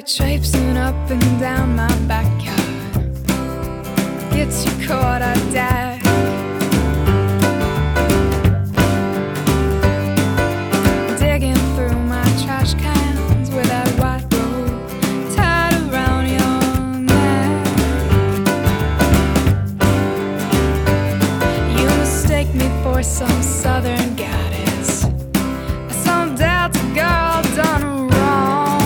traipsing up and down my backyard. Gets you caught, I die. Digging through my trash cans with that white rope tied around your neck. You mistake me for some southern goddess, some Delta girl done wrong.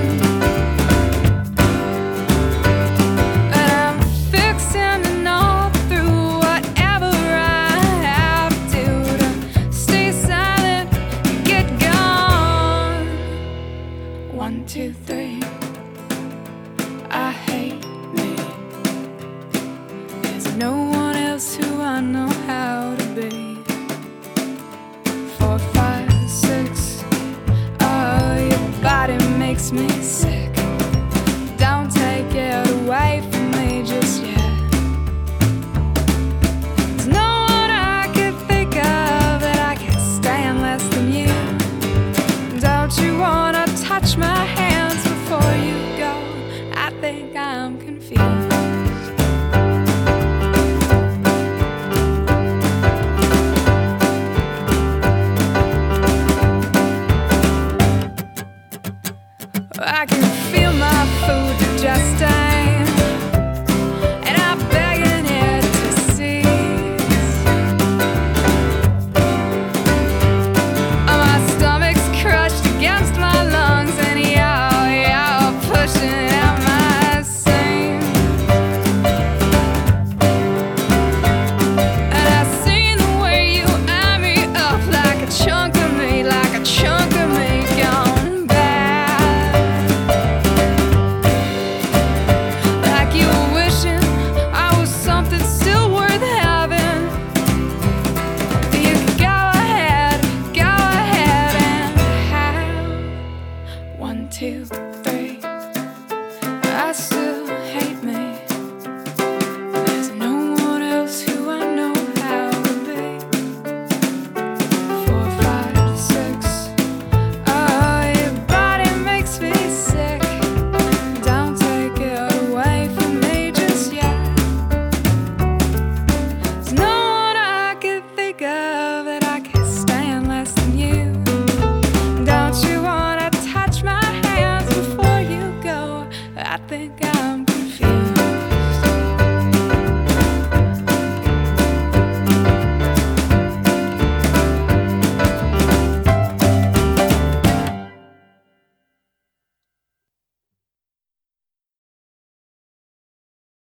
But I'm fixing to gnaw through whatever I have to stay silent, get gone. 1, 2, 3, I hate me. There's no one else who I know how to be. 4, 5, 6, oh, your body makes me sick.